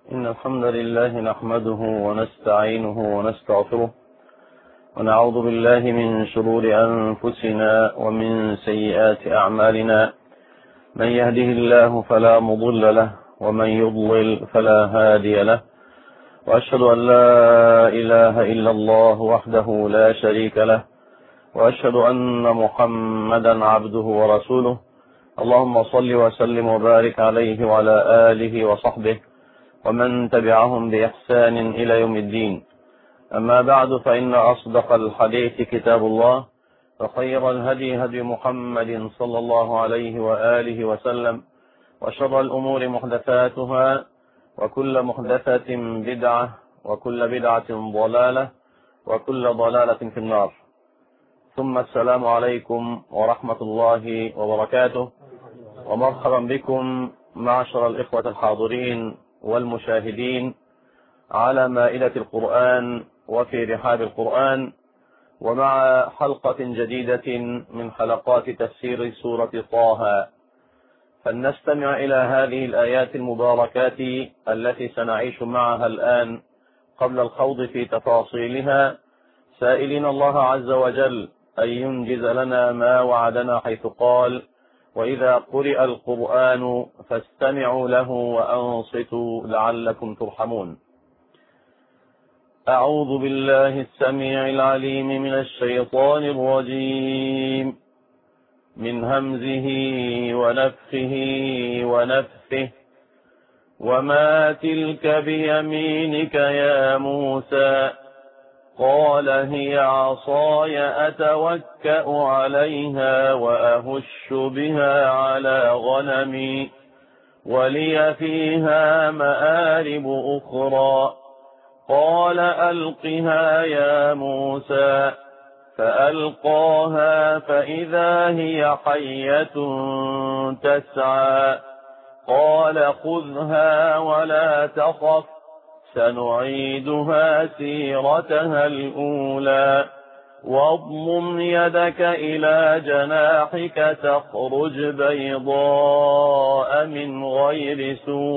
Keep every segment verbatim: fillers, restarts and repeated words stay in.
إن الحمد لله نحمده ونستعينه ونستغفره ونعوذ بالله من شرور أنفسنا ومن سيئات أعمالنا. من يهده الله فلا مضل له ومن يضلل فلا هادي له، وأشهد أن لا إله إلا الله وحده لا شريك له، وأشهد أن محمدا عبده ورسوله. اللهم صل وسلم وبارك عليه وعلى آله وصحبه ومن تبعهم بإحسان إلى يوم الدين. أما بعد، فإن أصدق الحديث كتاب الله، وخير الهدي هدي محمد صلى الله عليه وآله وسلم، وشر الأمور محدثاتها، وكل محدثة بدعة، وكل بدعة ضلالة، وكل ضلالة في النار. ثم السلام عليكم ورحمة الله وبركاته، ومرحبا بكم معشر الإخوة الحاضرين والمشاهدين على مائدة القرآن وفي رحاب القرآن، ومع حلقة جديدة من حلقات تفسير سورة طه. فلنستمع إلى هذه الآيات المباركات التي سنعيش معها الآن قبل الخوض في تفاصيلها، سائلين الله عز وجل أن ينجز لنا ما وعدنا، حيث قال: وإذا قرئ القرآن فاستمعوا له وأنصتوا لعلكم ترحمون. أعوذ بالله السميع العليم من الشيطان الرجيم، من همزه ونفخه ونفثه. وما تلك بيمينك يا موسى؟ قال: هي عصاي أتوكأ عليها وأهش بها على غنمي ولي فيها مآرب أخرى. قال: ألقها يا موسى. فألقاها فإذا هي حية تسعى. قال: خذها ولا تخف، سنعيدها سيرتها الأولى. واضمم يدك إلى جناحك تخرج بيضاء من غير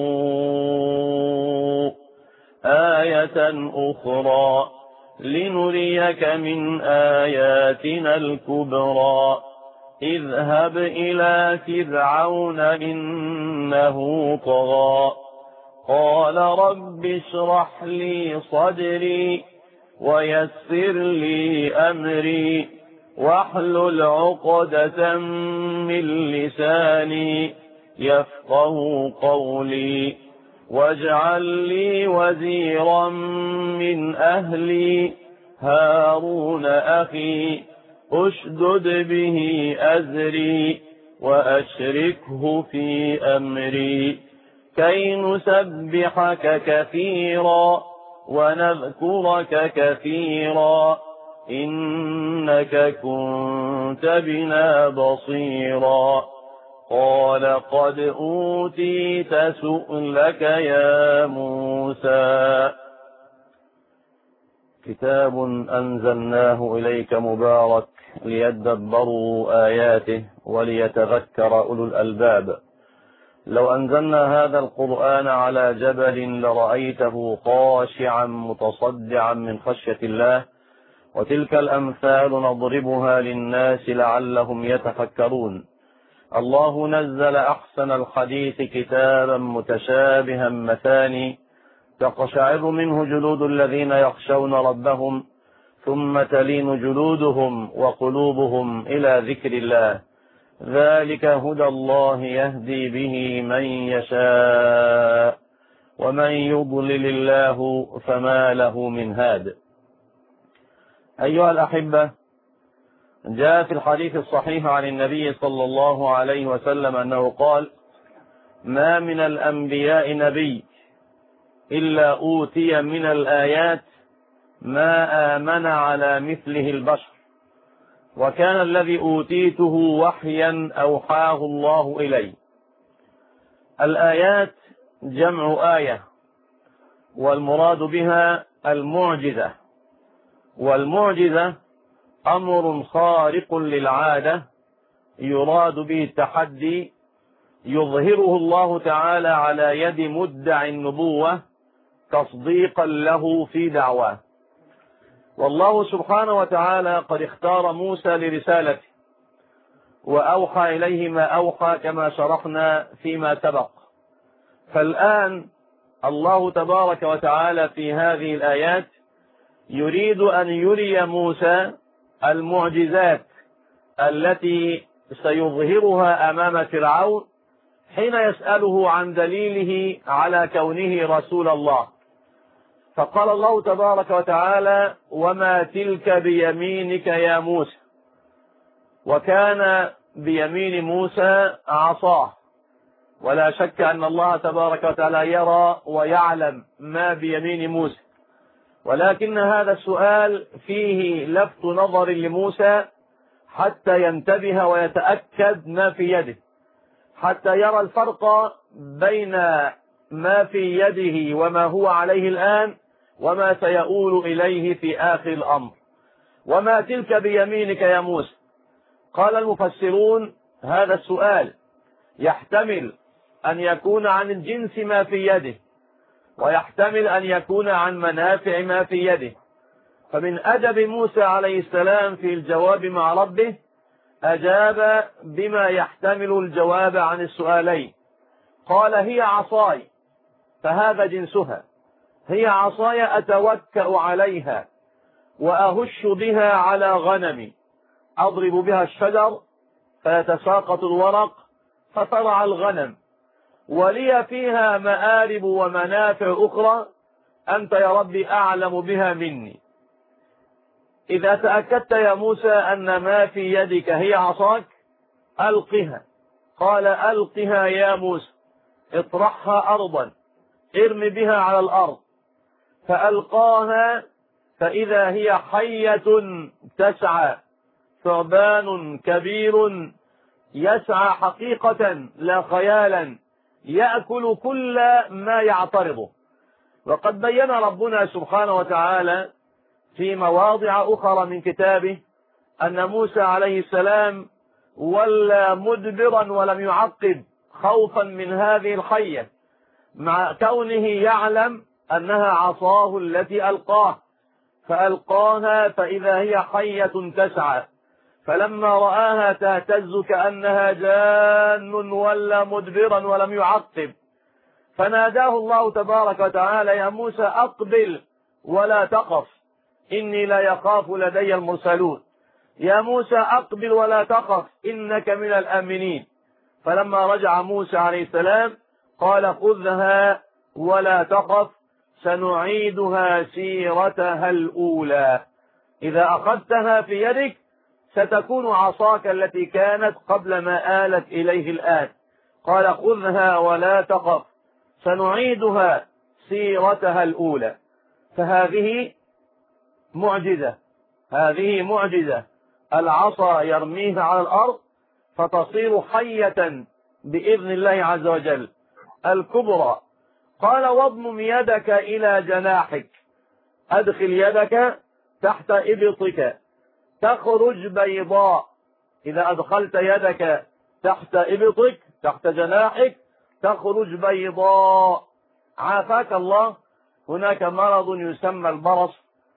سوء آية أخرى لنريك من آياتنا الكبرى. اذهب إلى فرعون إنه طغى. قال: رب اشرح لي صدري ويسر لي أمري واحلل عقدة من لساني يفقه قولي. واجعل لي وزيرا من أهلي، هارون أخي، أشدد به أزري وأشركه في أمري كي نسبحك كثيرا ونذكرك كثيرا إنك كنت بنا بصيرا. قال: قد أوتيت سؤلك يا موسى. كتاب أنزلناه إليك مبارك ليدبروا آياته وليتذكر أولو الألباب. لو أنزلنا هذا القرآن على جبل لرأيته خاشعا متصدعا من خشية الله. وتلك الأمثال نضربها للناس لعلهم يتفكرون. الله نزل أحسن الحديث كتابا متشابها مثاني، تقشعر منه جلود الذين يخشون ربهم، ثم تلين جلودهم وقلوبهم إلى ذكر الله. ذلك هدى الله يهدي به من يشاء، ومن يضلل الله فما له من هاد. أيها الأحبة، جاء في الحديث الصحيح عن النبي صلى الله عليه وسلم أنه قال: ما من الأنبياء نبي إلا أوتي من الآيات ما آمن على مثله البشر، وكان الذي أوتيته وحيا أوحاه الله إلي. الآيات جمع آية، والمراد بها المعجزة. والمعجزة أمر خارق للعادة يراد به التحدي، يظهره الله تعالى على يد مدعي النبوة تصديقا له في دعواه. والله سبحانه وتعالى قد اختار موسى لرسالته وأوحى إليه ما أوحى كما شرحنا فيما سبق. فالآن الله تبارك وتعالى في هذه الآيات يريد أن يري موسى المعجزات التي سيظهرها أمام فرعون حين يسأله عن دليله على كونه رسول الله. فقال الله تبارك وتعالى: وما تلك بيمينك يا موسى. وكان بيمين موسى عصاه، ولا شك أن الله تبارك وتعالى يرى ويعلم ما بيمين موسى، ولكن هذا السؤال فيه لفت نظر لموسى حتى ينتبه ويتأكد ما في يده، حتى يرى الفرق بين ما في يده وما هو عليه الآن وما سيؤول إليه في آخر الأمر. وما تلك بيمينك يا موسى؟ قال المفسرون: هذا السؤال يحتمل أن يكون عن الجنس ما في يده، ويحتمل أن يكون عن منافع ما في يده. فمن أدب موسى عليه السلام في الجواب مع ربه أجاب بما يحتمل الجواب عن السؤالين. قال: هي عصاي، فهذا جنسها، هي عصاي أتوكأ عليها وأهش بها على غنمي، أضرب بها الشجر فيتساقط الورق فترعى الغنم، ولي فيها مآرب ومنافع أخرى أنت يا ربي أعلم بها مني. إذا تأكدت يا موسى أن ما في يدك هي عصاك ألقها. قال: ألقها يا موسى، اطرحها أرضا، ارم بها على الأرض. فألقاها فإذا هي حية تسعى، ثعبان كبير يسعى حقيقة لا خيالا، يأكل كل ما يعترضه. وقد بين ربنا سبحانه وتعالى في مواضع أخرى من كتابه أن موسى عليه السلام ولى مدبرا ولم يعقب خوفا من هذه الحية، مع كونه يعلم أنها عصاه التي ألقاه، فألقاها فإذا هي حية تسعى. فلما رآها تهتز كأنها جان ولى مدبرا ولم يعقب، فناداه الله تبارك وتعالى: يا موسى أقبل ولا تخف، إني لا يخاف لدي المرسلون. يا موسى أقبل ولا تخف، إنك من الآمنين. فلما رجع موسى عليه السلام قال: خذها ولا تخف، سنعيدها سيرتها الأولى. إذا أخذتها في يدك ستكون عصاك التي كانت قبل ما آلت إليه الآن. قال: خذها ولا تخف، سنعيدها سيرتها الأولى. فهذه معجزة، هذه معجزة، العصا يرميها على الأرض فتصير حية بإذن الله عز وجل الكبرى. قال: واضمم يدك إلى جناحك، أدخل يدك تحت إبطك تخرج بيضاء. إذا أدخلت يدك تحت إبطك تحت جناحك تخرج بيضاء. عافاك الله، هناك مرض يسمى البرص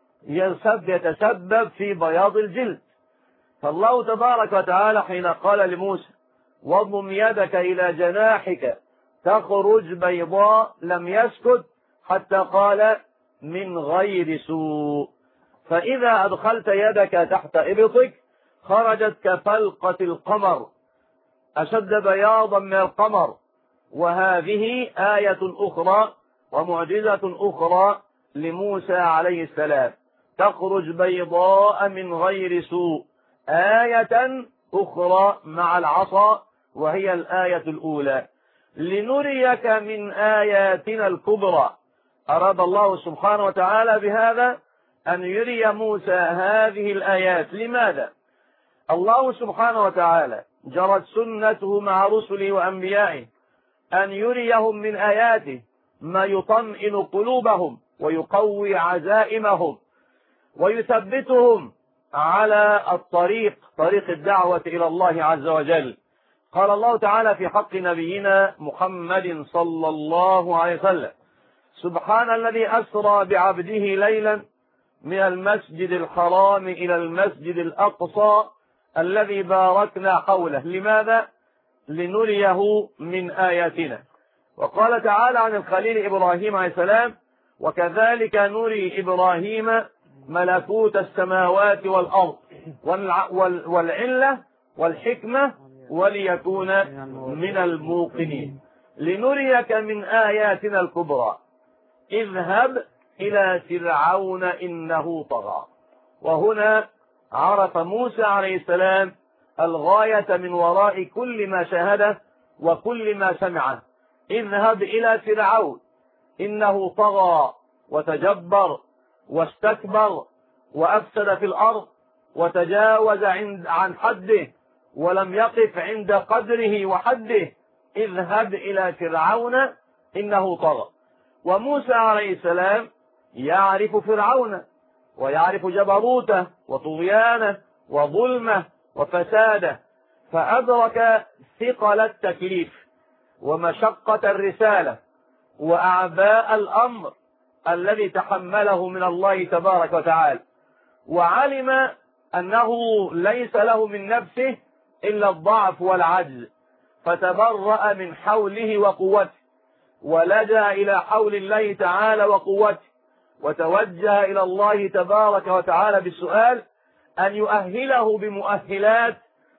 يتسبب في بياض الجلد. فالله تبارك وتعالى حين قال لموسى: واضمم يدك إلى جناحك تخرج بيضاء، لم يسكت حتى قال: من غير سوء. فإذا أدخلت يدك تحت إبطك خرجت كفلقة القمر، أشد بياضا من القمر. وهذه آية أخرى ومعجزة أخرى لموسى عليه السلام، تخرج بيضاء من غير سوء. آية أخرى مع العصا وهي الآية الأولى، لنريك من آياتنا الكبرى. أراد الله سبحانه وتعالى بهذا أن يري موسى هذه الآيات. لماذا؟ الله سبحانه وتعالى جرت سنته مع رسله وأنبيائه أن يريهم من آياته ما يطمئن قلوبهم ويقوي عزائمهم ويثبتهم على الطريق، طريق الدعوة إلى الله عز وجل. قال الله تعالى في حق نبينا محمد صلى الله عليه وسلم: سبحان الذي أسرى بعبده ليلا من المسجد الحرام إلى المسجد الأقصى الذي باركنا حوله. لماذا؟ لنريه من آياتنا. وقال تعالى عن الخليل إبراهيم عليه السلام: وكذلك نري إبراهيم ملكوت السماوات والأرض والعلة والحكمة وليكون من الموقنين لنريك من آياتنا الكبرى اذهب إلى فرعون إنه طغى. وهنا عرف موسى عليه السلام الغاية من وراء كل ما شاهده وكل ما سمعه. اذهب إلى فرعون إنه طغى وتجبر واستكبر وأفسد في الأرض وتجاوز عن حده ولم يقف عند قدره وحده. اذهب إلى فرعون إنه طغى. وموسى عليه السلام يعرف فرعون ويعرف جبروته وطغيانه وظلمه وفساده، فأدرك ثقل التكليف ومشقة الرسالة وأعباء الأمر الذي تحمله من الله تبارك وتعالى، وعلم أنه ليس له من نفسه إلا الضعف والعجز، فتبرأ من حوله وقوته ولجأ إلى حول الله تعالى وقوته، وتوجه إلى الله تبارك وتعالى بالسؤال أن يؤهله بمؤهلات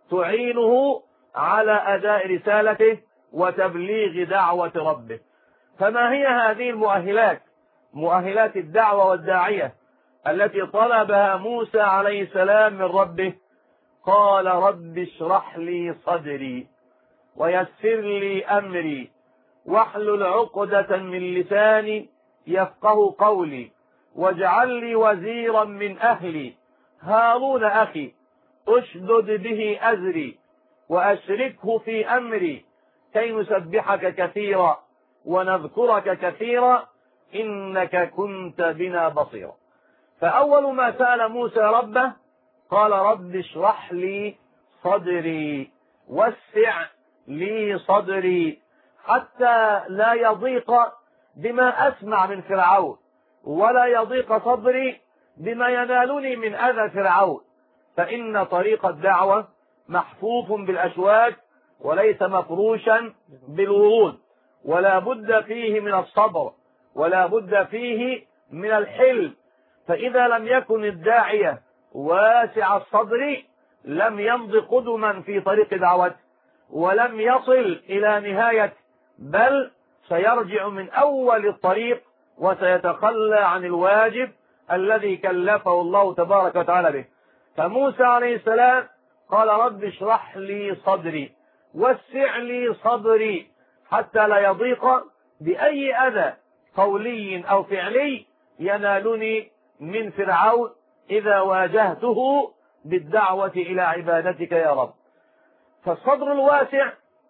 تعينه على أداء رسالته وتبليغ دعوة ربه. فما هي هذه المؤهلات؟ مؤهلات الدعوة والداعية التي طلبها موسى عليه السلام من ربه. قال: رب اشرح لي صدري ويسر لي أمري واحلل عقدة من لساني يفقه قولي واجعل لي وزيرا من أهلي هارون أخي أشدد به أزري وأشركه في أمري كي نسبحك كثيرا ونذكرك كثيرا إنك كنت بنا بصيرا. فأول ما سأل موسى ربه قال: رب اشرح لي صدري وسع لي صدري حتى لا يضيق بما أسمع من فرعون ولا يضيق صدري بما ينالني من أذى فرعون، فإن طريق الدعوة محفوف بالأشواك وليس مفروشا بالورود، ولا بد فيه من الصبر ولا بد فيه من الحلم. فإذا لم يكن الداعية واسع الصدر لم يمض قدما في طريق دعوته ولم يصل إلى نهاية، بل سيرجع من أول الطريق وسيتخلى عن الواجب الذي كلفه الله تبارك وتعالى به. فموسى عليه السلام قال: رب اشرح لي صدري وسع لي صدري حتى لا يضيق بأي أذى قولي أو فعلي ينالني من فرعون إذا واجهته بالدعوة إلى عبادتك يا رب. فالصدر الواسع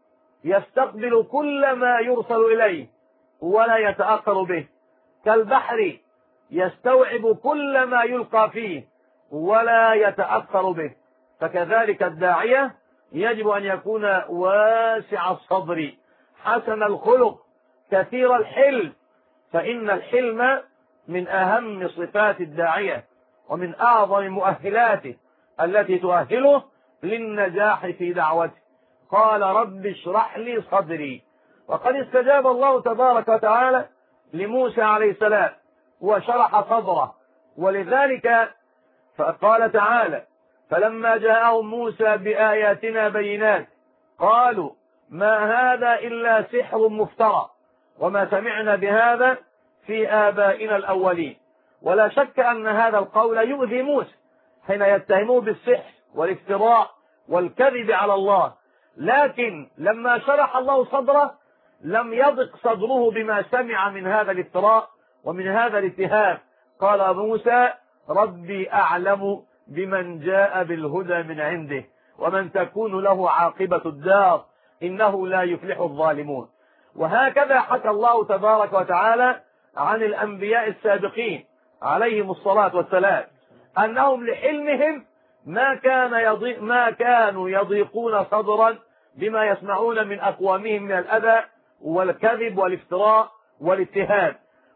يستقبل كل ما يرسل إليه ولا يتأخر به، كالبحر يستوعب كل ما يلقى فيه ولا يتأخر به. فكذلك الداعية يجب أن يكون واسع الصدر حسن الخلق كثير الحلم، فإن الحلم من أهم صفات الداعية ومن أعظم مؤهلاته التي تؤهله للنجاح في دعوته. قال: رب اشرح لي صدري. وقد استجاب الله تبارك وتعالى لموسى عليه السلام وشرح صدره، ولذلك فقال تعالى: فلما جاءهم موسى بآياتنا بينات قالوا ما هذا إلا سحر مفترى وما سمعنا بهذا في آبائنا الأولين. ولا شك أن هذا القول يؤذي موسى حين يتهموه بالسحر والافتراء والكذب على الله، لكن لما شرح الله صدره لم يضق صدره بما سمع من هذا الافتراء ومن هذا الاتهام. قال موسى: ربي أعلم بمن جاء بالهدى من عنده ومن تكون له عاقبة الدار إنه لا يفلح الظالمون. وهكذا حكى الله تبارك وتعالى عن الأنبياء السابقين عليهم الصلاة والسلام أنهم لحلمهم ما كان يضيق ما كانوا يضيقون صدرا بما يسمعون من أقوامهم من الأذى والكذب والافتراء والاتهام.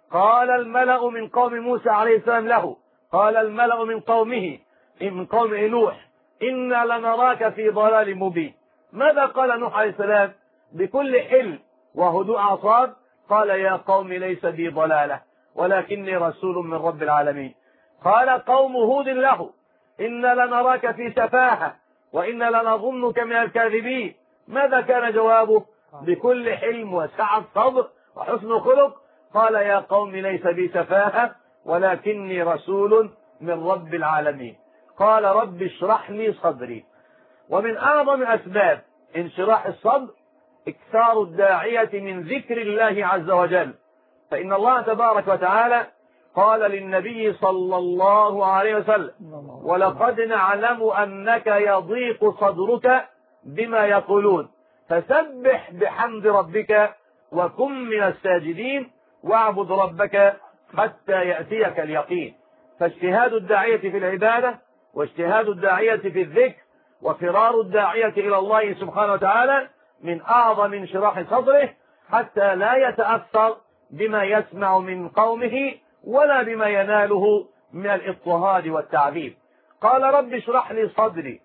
قال الملأ من قوم موسى عليه السلام له، قال الملأ من قومه من قوم نوح إنا لنراك في ضلال مبين. ماذا قال نوح عليه السلام بكل حلم وهدوء أعصاب؟ قال يا قوم ليس بي ضلالة ولكني رسول من رب العالمين. قال قوم هود له إنا لنراك في سفاهة وإنا لنظنك من الكاذبين. ماذا كان جوابه؟ بكل حلم وسعة صدر وحسن خلق قال يا قوم ليس بي سفاهة ولكني رسول من رب العالمين. قال رب اشرح لي صدري. ومن أعظم أسباب انشراح الصدر إكثار الداعية من ذكر الله عز وجل، فإن الله تبارك وتعالى قال للنبي صلى الله عليه وسلم ولقد نعلم أنك يضيق صدرك بما يقولون فسبح بحمد ربك وكن من الساجدين واعبد ربك حتى يأتيك اليقين. فاجتهاد الداعية في العبادة واجتهاد الداعية في الذكر وفرار الداعية إلى الله سبحانه وتعالى من أعظم انشراح صدره حتى لا يتأثر بما يسمع من قومه ولا بما يناله من الاضطهاد والتعذيب. قال رب اشرح لي صدري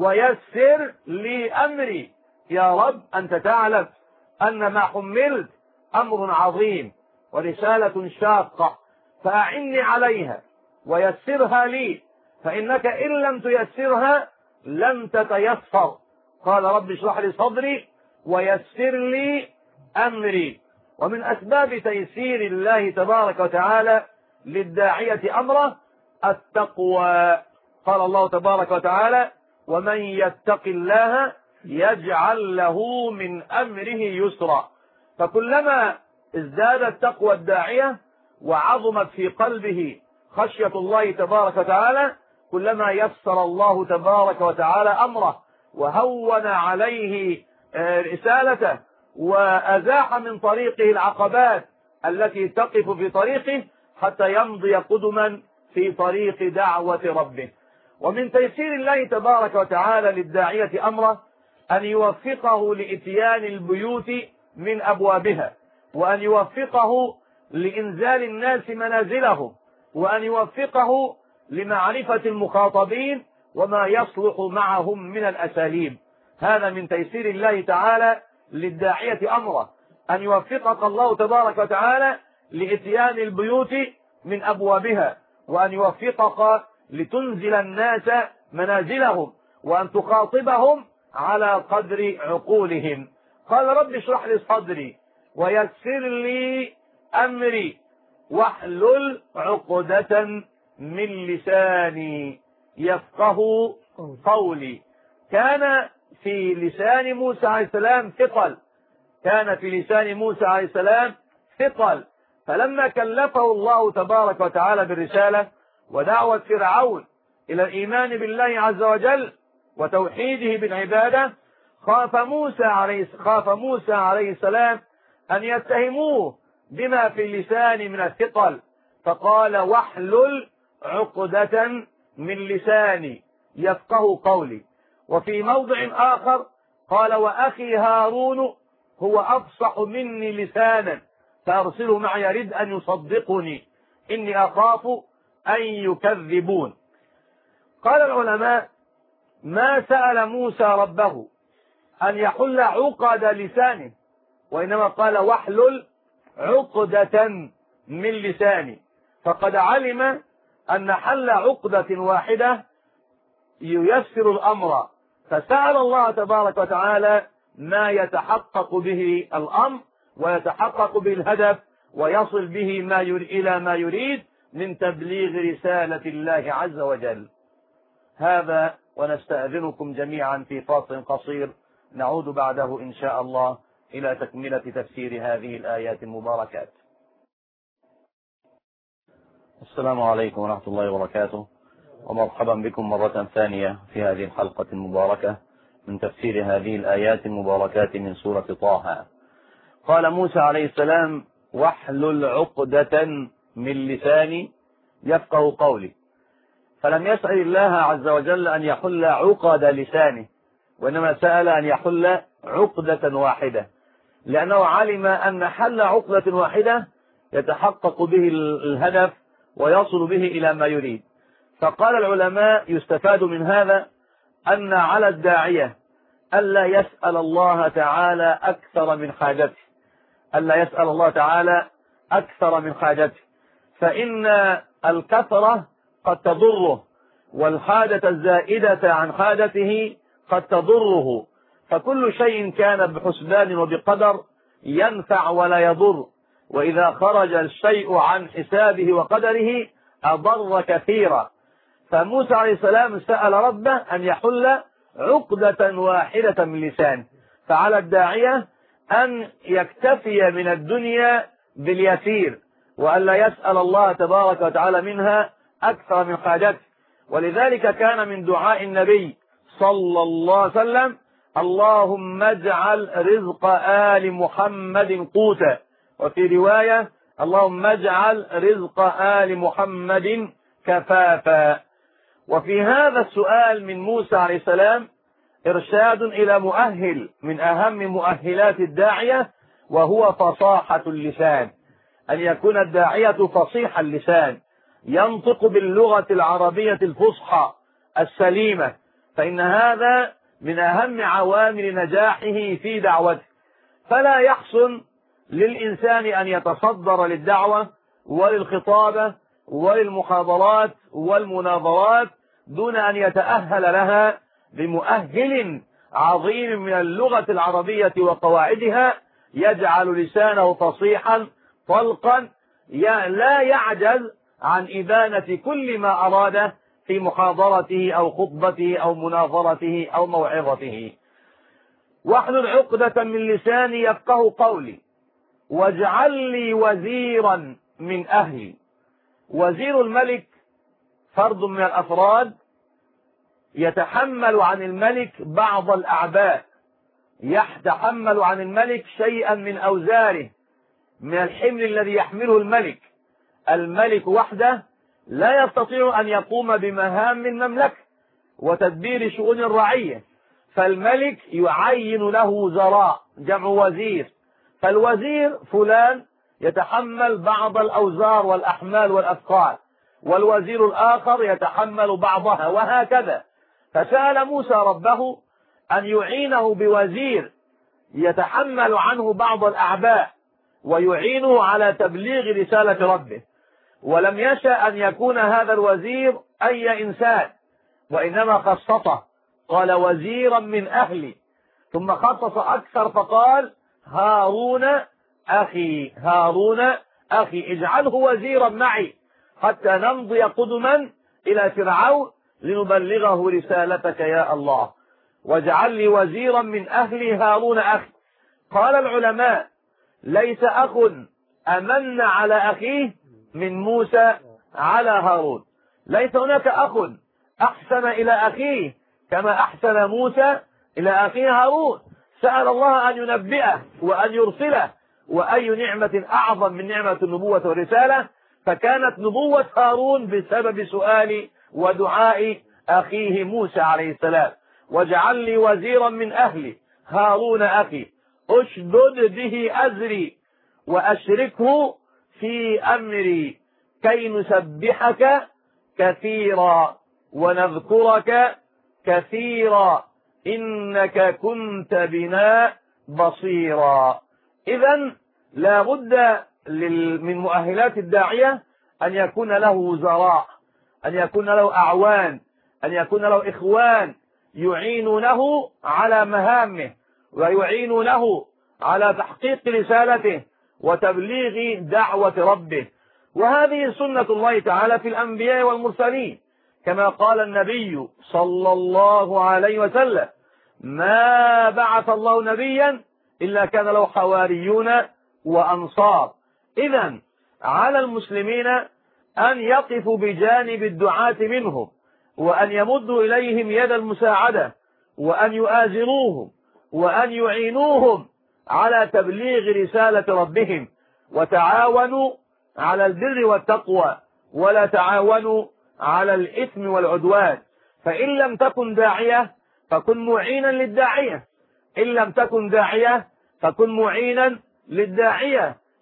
ويسر لي أمري. يا رب أنت تعلم أن ما حملت أمر عظيم ورسالة شاقة فأعني عليها ويسرها لي فإنك إن لم تيسرها لن تتيسر. قال رب اشرح لي صدري ويسر لي أمري. ومن أسباب تيسير الله تبارك وتعالى للداعية أمره التقوى. قال الله تبارك وتعالى ومن يتق الله يجعل له من أمره يسرا. فكلما ازدادت تقوى الداعية وعظمت في قلبه خشية الله تبارك وتعالى كلما يسر الله تبارك وتعالى أمره وهون عليه رسالته وأزاح من طريقه العقبات التي تقف في طريقه حتى يمضي قدما في طريق دعوة ربه. ومن تيسير الله تبارك وتعالى للداعية أمره أن يوفقه لإتيان البيوت من أبوابها وأن يوفقه لإنزال الناس منازلهم وأن يوفقه لمعرفة المخاطبين وما يصلح معهم من الأساليب. هذا من تيسير الله تعالى للداعية أمره أن يوفقك الله تبارك وتعالى لإتيان البيوت من أبوابها وأن يوفقك لتنزل الناس منازلهم وأن تخاطبهم على قدر عقولهم. قال رب اشرح لي صدري ويسر لي أمري واحلل عقدة من لساني يفقه قولي. كان في لسان موسى عليه السلام ثقل كان في لسان موسى عليه السلام ثقل فلما كلفه الله تبارك وتعالى بالرسالة ودعوة فرعون إلى الإيمان بالله عز وجل وتوحيده بالعبادة خاف موسى عليه خاف موسى عليه السلام أن يتهموه بما في اللسان من الثقل فقال واحلل عقدة من لساني يفقه قولي. وفي موضع آخر قال وأخي هارون هو أفصح مني لسانا فأرسله معي يرد أن يصدقني إني أخاف أن يكذبون. قال العلماء ما سأل موسى ربه أن يحل عقد لسانه وإنما قال واحلل عقدة من لساني فقد علم أن حل عقدة واحدة ييسر الأمر فسأل الله تبارك وتعالى ما يتحقق به الأمر ويتحقق به الهدف ويصل به ما إلى ما يريد من تبليغ رسالة الله عز وجل. هذا ونستأذنكم جميعا في فاصل قصير نعود بعده إن شاء الله إلى تكملة تفسير هذه الآيات المباركات. السلام عليكم ورحمة الله وبركاته ومرحبا بكم مرة ثانية في هذه الحلقة المباركة من تفسير هذه الآيات المباركات من سورة طه. قال موسى عليه السلام واحلل عقدة من لساني يفقه قولي فلم يسأل الله عز وجل أن يحل عقد لسانه وإنما سأل أن يحل عقدة واحدة لأنه علم أن حل عقدة واحدة يتحقق به الهدف ويصل به إلى ما يريد. فقال العلماء يستفاد من هذا أن على الداعية ألا يسأل الله تعالى أكثر من حاجته، ألا يسأل الله تعالى أكثر من حاجته، فإن الكثرة قد تضره، والحاجة الزائدة عن حاجته قد تضره، فكل شيء كان بحسبان وبقدر ينفع ولا يضر، وإذا خرج الشيء عن حسابه وقدره أضر كثيرا. فموسى عليه السلام سأل ربه أن يحل عقدة واحدة من لسانه، فعلى الداعية أن يكتفي من الدنيا باليسير، وألا يسأل الله تبارك وتعالى منها أكثر من حاجته. ولذلك كان من دعاء النبي صلى الله عليه وسلم: اللهم اجعل رزق آل محمد قوتا، وفي رواية: اللهم اجعل رزق آل محمد كفافا. وفي هذا السؤال من موسى عليه السلام إرشاد إلى مؤهل من أهم مؤهلات الداعية، وهو فصاحة اللسان، أن يكون الداعية فصيح اللسان، ينطق باللغة العربية الفصحى السليمة، فإن هذا من أهم عوامل نجاحه في دعوته. فلا يحسن للإنسان أن يتصدر للدعوة وللخطابة وللمحاضرات والمناظرات دون أن يتأهل لها بمؤهل عظيم من اللغة العربية وقواعدها، يجعل لسانه فصيحا طلقا لا يعجز عن إبانة كل ما أراده في محاضرته أو خطبته أو مناظرته أو موعظته. واحلل عقدة من لساني يفقه قولي واجعل لي وزيرا من أهلي. وزير الملك فرد من الأفراد يتحمل عن الملك بعض الأعباء، يتحمل عن الملك شيئا من أوزاره، من الحمل الذي يحمله الملك. الملك وحده لا يستطيع أن يقوم بمهام المملكة وتدبير شؤون الرعية، فالملك يعين له وزراء، جمع وزير. فالوزير فلان يتحمل بعض الأوزار والأحمال والأثقال، والوزير الآخر يتحمل بعضها، وهكذا. فسأل موسى ربه أن يعينه بوزير يتحمل عنه بعض الأعباء ويعينه على تبليغ رسالة ربه، ولم يشأ أن يكون هذا الوزير أي إنسان، وإنما خصصه، قال وزيرا من أهلي، ثم خصص أكثر فقال هارون أخي، هارون أخي اجعله وزيرا معي حتى نمضي قدما إلى فرعون لنبلغه رسالتك يا الله، واجعل لي وزيرا من أهلي هارون أخي. قال العلماء ليس أخ أمن على أخيه من موسى على هارون، ليس هناك أخ أحسن إلى أخيه كما أحسن موسى إلى أخيه هارون. سأل الله أن ينبئه وأن يرسله، وأي نعمة أعظم من نعمة النبوة والرسالة، فكانت نبوة هارون بسبب سؤال ودعاء أخيه موسى عليه السلام. واجعل لي وزيرا من أهلي هارون أخي أشدد به أزري وأشركه في أمري كي نسبحك كثيرا ونذكرك كثيرا إنك كنت بنا بصيرا. إذن لا بد من مؤهلات الداعية أن يكون له وزراء، أن يكون له أعوان، أن يكون له إخوان يعينونه على مهامه ويعينونه على تحقيق رسالته وتبليغ دعوة ربه. وهذه سنة الله تعالى في الأنبياء والمرسلين، كما قال النبي صلى الله عليه وسلم ما بعث الله نبيا إلا كان له حواريون وأنصار. إذن على المسلمين أن يقفوا بجانب الدعاة منهم، وأن يمدوا إليهم يد المساعدة، وأن يؤازروهم، وأن يعينوهم على تبليغ رسالة ربهم. وتعاونوا على البر والتقوى ولا تعاونوا على الإثم والعدوان. فإن لم تكن داعية فكن معينا للداعية، إن لم تكن داعية فكن معينا للداعية.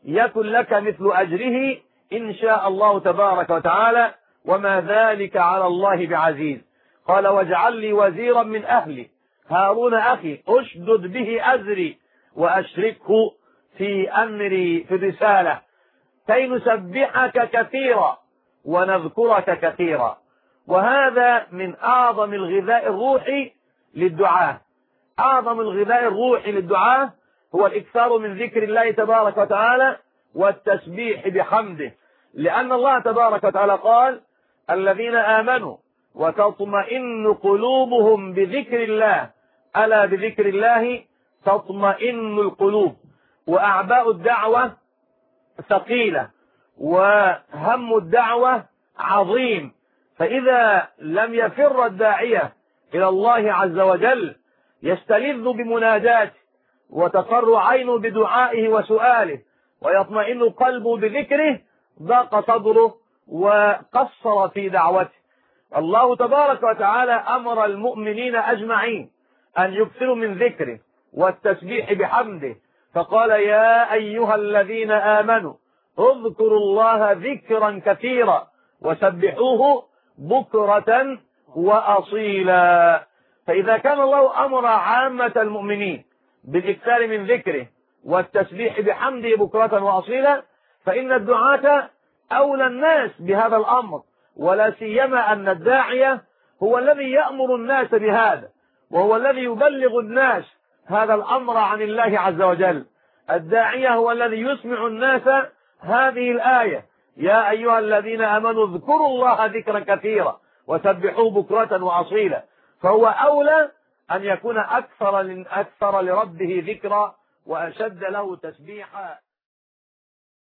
يكن لك مثل أجره إن شاء الله تبارك وتعالى، وما ذلك على الله بعزيز. قال واجعل لي وزيرا من أهلي هارون أخي أشدد به أزري وأشركه في أمري في الرسالة كي نسبحك كثيرا ونذكرك كثيرا. وهذا من أعظم الغذاء الروحي للدعاء. أعظم الغذاء الروحي للدعاء هو الإكثار من ذكر الله تبارك وتعالى والتسبيح بحمده، لأن الله تبارك وتعالى قال الذين آمنوا وتطمئن قلوبهم بذكر الله، ألا بذكر الله تطمئن القلوب. وأعباء الدعوة ثقيلة وهم الدعوة عظيم، فإذا لم يفر الداعية إلى الله عز وجل يستلذ بمناجاته وتقر عينه بدعائه وسؤاله ويطمئن قلبه بذكره ضاق صدره وقصر في دعوته. الله تبارك وتعالى أمر المؤمنين أجمعين أن يكثروا من ذكره والتسبيح بحمده، فقال يا أيها الذين آمنوا اذكروا الله ذكرا كثيرا وسبحوه بكرة وأصيلا. فإذا كان الله أمر عامة المؤمنين بالإكثار من ذكره والتسبيح بحمده بكرة وأصيلا، فإن الدعاة أولى الناس بهذا الأمر، ولا سيما أن الداعية هو الذي يأمر الناس بهذا، وهو الذي يبلغ الناس هذا الأمر عن الله عز وجل. الداعية هو الذي يسمع الناس هذه الآية يا أيها الذين آمنوا اذكروا الله ذكرا كثيرا وسبحوه بكرة وأصيلا، فهو أولى أن يكون أكثر أكثر لربه ذكرا وأشد له تسبيحا.